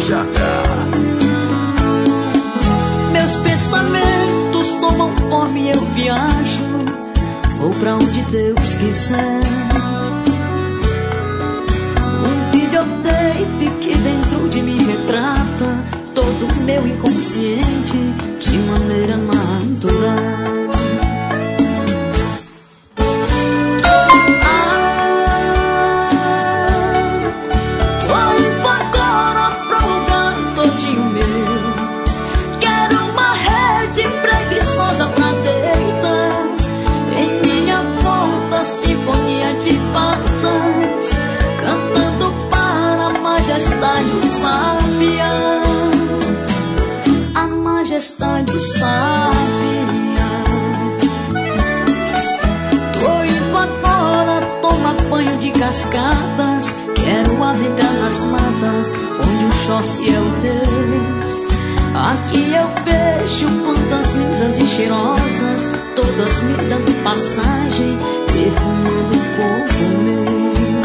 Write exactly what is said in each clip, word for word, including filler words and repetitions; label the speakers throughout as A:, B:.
A: Jaca.
B: Meus pensamentos tomam forma e eu viajo, vou pra onde Deus quiser. Um videotape que dentro de mim retrata todo o meu inconsciente de maneira natural. Sinfonia de patas, cantando para a majestade o sábia, a majestade o sábia. Tô indo agora, toma banho de cascadas, quero adentrar nas matas, onde o Xóssi é o Deus. Aqui eu vejo plantas lindas e cheirosas, todas me dando passagem, perfumando o corpo meu.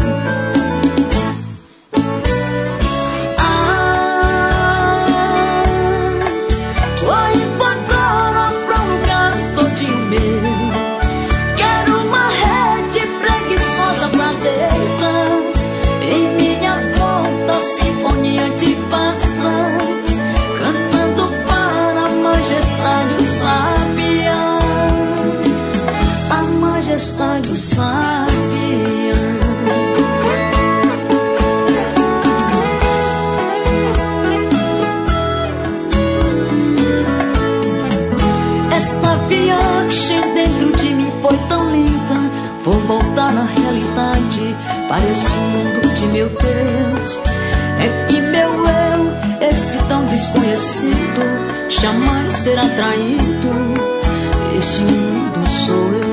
B: Ah, tô indo agora pra um lugar todinho meu. Quero uma rede preguiçosa pra deitar, em minha volta sinfonia de patas, cantando para a majestade o sábia, a majestade o sábia. Esta viagem dentro de mim foi tão linda, vou voltar na realidade, para este mundo de meu Deus. É que meu eu, esse tão desconhecido, jamais será traído, este mundo sou eu.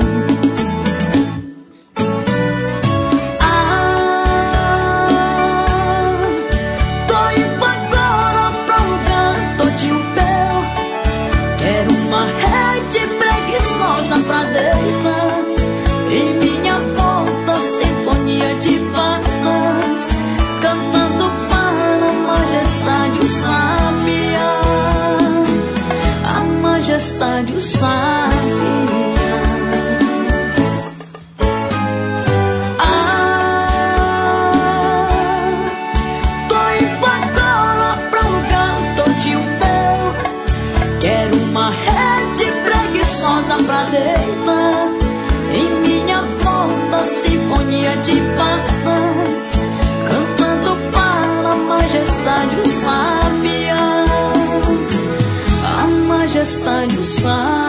B: Pra deitar, em minha volta sinfonia de patas, cantando para a majestade o sábia, a majestade o sábia. Ah, tô indo agora pra um lugar todinho meu, quero uma rede preguiçosa pra deitar, em minha volta sinfonia de patas, cantando para a majestade o sábia, a majestade o sábia.